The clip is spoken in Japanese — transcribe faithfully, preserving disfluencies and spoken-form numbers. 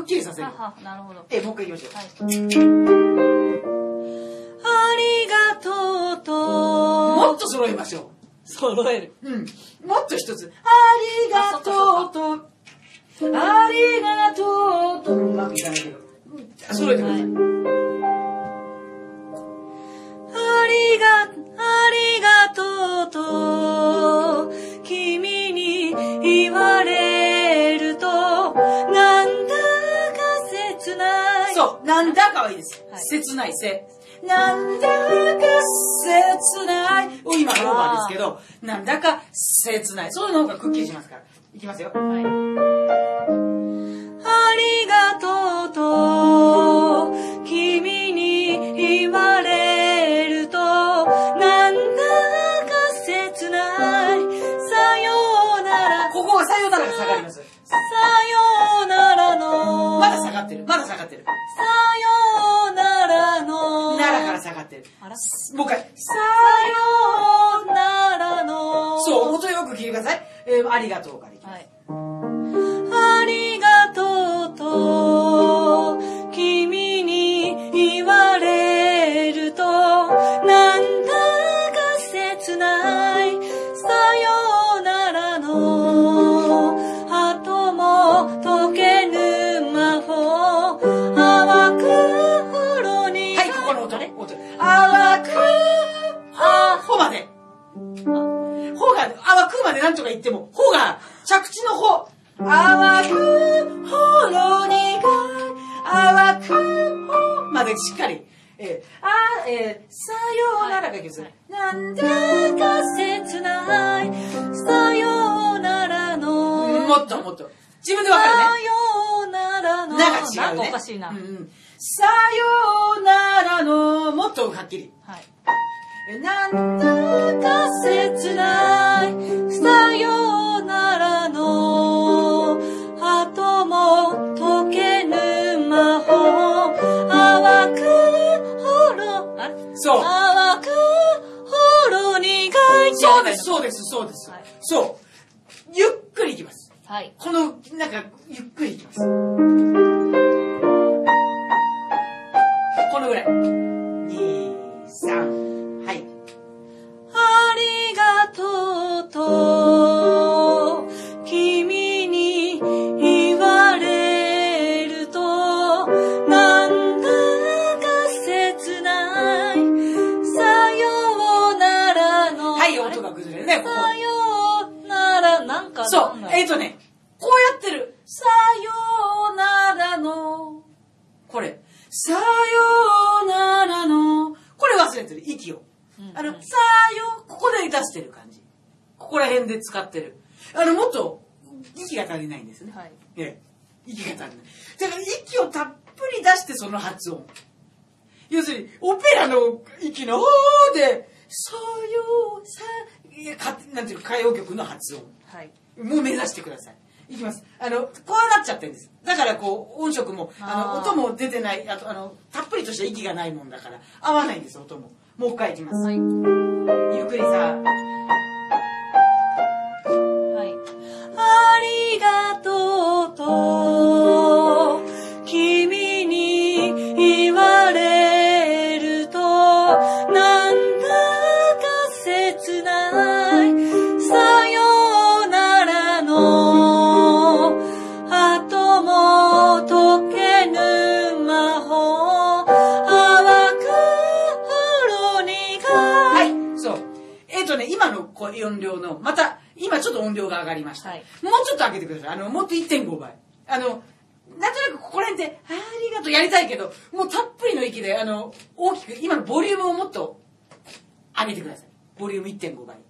っきりさせる。 はは、なるほど。 え、もう一回いきましょう。 はい。ありがとうと。 もっと揃えましょう。 揃える。 うん。もっと一つ。ありがとうと。ありがとうと。うまくいかないけど。揃えてください。 ありが、ありがとうと。君に言われると。なんだか切ない。 そう。なんだかはいいです。 はい、 切ないせ。なんだか切ない。お、今オーバーですけど、なんだか切ない。そういうの方がくっきりしますから。いきますよ。はい。 ありがとうと、君に言われると、なんだか切ない。さようなら。 ここはさようならが下がります。 さようならの。 まだ下がってる。まだ下がってる。 さようならの。 ならから下がってる。 あら、 もう一回。 さようならの。 そう、音よく聞いてください。えー、ありがとうからいきます。はい。 ありがとうと、君に言われると、なんだか切ない。さようならの。後も解けぬ魔法。淡くほろに。 はい、ここの音ね。音。淡く、あ、ほまで。ほが、淡くまでなんとか言っても、ほが、着地のほ。淡く、ほろにが、淡く、ほまでしっかり。えー、あ、えー、さようならがいきます。なんだか切ない。さようならの。もっともっと。自分でわかるね。 さようならの。 なが違うね。 なんかおかしいな。 うんうん、さようならの。もっとはっきり。はい。なんだか切ない。さようならの。後も解けぬ魔法。淡くほろ、あれそう。淡くほろにがいちゃう。そうです、そうです、そうです。はい、そう。ゆっくりいきます。はい。この、なんか、ゆっくりいきます。このぐらい。に、さん、はい。ありがとうと、君に言われると、なんだか切ない。さようならの。はい、音が崩れるね、ここ。さようなら、なんかそう、えっとね、こうやってる。さようならの。これ。さようならの。これ忘れてる、息を。うんうん、あの、さよ、ここで出してる感じ。ここら辺で使ってる。あの、もっと、息が足りないんですね。はい。ええ、息が足りない。だから、息をたっぷり出してその発音。要するに、オペラの息の、おーで、さよう、さ、いや、か、なんていうか、歌謡曲の発音。はい。もう目指してください。いきます。あの、こうなっちゃってるんです。だからこう、音色も、あの、音も出てない、あと、あの、たっぷりとした息がないもんだから、合わないんです、音も。もう一回いきます。はい。ゆっくりさ。はい。ありがとうと、君に言われると、なんだか切ない。さようならの。後も解けぬ魔法。淡くほろにが。はい、そう。えっとね、今のこう音量の、また、今ちょっと音量が上がりました。はい、もうちょっと上げてください。あの、もっと いってんご 倍。あの、なんとなくここら辺で、ありがとうやりたいけど、もうたっぷりの息で、あの、大きく、今のボリュームをもっと上げてください。ボリューム いってんご 倍。